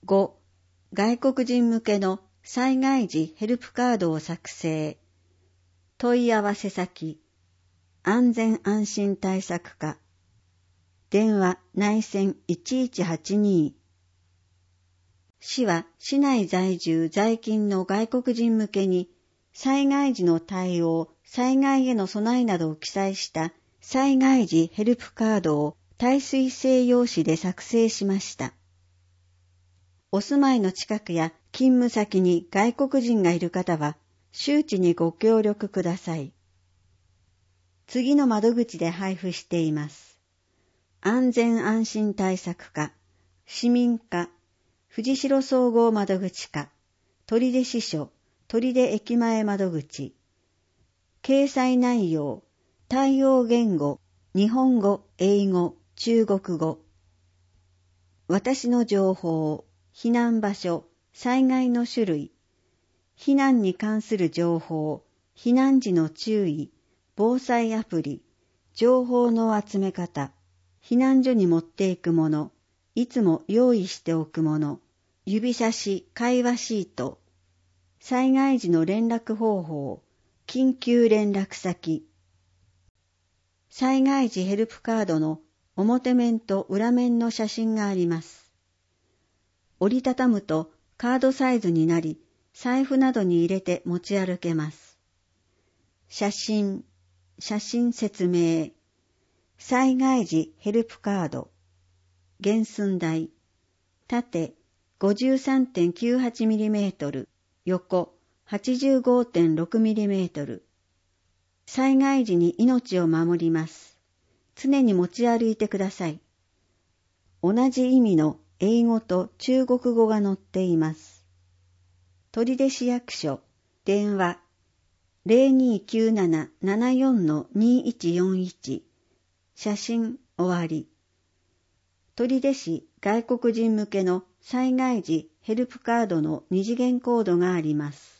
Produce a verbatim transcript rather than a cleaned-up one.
ご、外国人向けの災害時ヘルプカードを作成。問い合わせ先、安全安心対策課。電話内線いちいちはちに。市は市内在住在勤の外国人向けに災害時の対応、災害への備えなどを記載した災害時ヘルプカードを耐水性用紙で作成しました。お住まいの近くや勤務先に外国人がいる方は周知にご協力ください。次の窓口で配布しています。安全安心対策課、市民課、藤代総合窓口課、取手支所、取手駅前窓口。掲載内容、対応言語、日本語、英語、中国語。私の情報、避難場所、災害の種類。避難に関する情報、避難時の注意、防災アプリ、情報の集め方、避難所に持っていくもの、いつも用意しておくもの、指差し、会話シート、災害時の連絡方法、緊急連絡先。災害時ヘルプカードの表面と裏面の写真があります。折りたたむとカードサイズになり、財布などに入れて持ち歩けます。写真、写真説明、災害時ヘルプカード、原寸大、縦 ごじゅうさんてんきゅうはちミリメートル、横 はちじゅうごてんろくミリメートル。災害時に命を守ります。常に持ち歩いてください。同じ意味の英語と中国語が載っています。取手市役所、電話 ゼロにーきゅうなな ななよん にーいちよんいち、写真終わり。取手市外国人向けの災害時ヘルプカードの二次元コードがあります。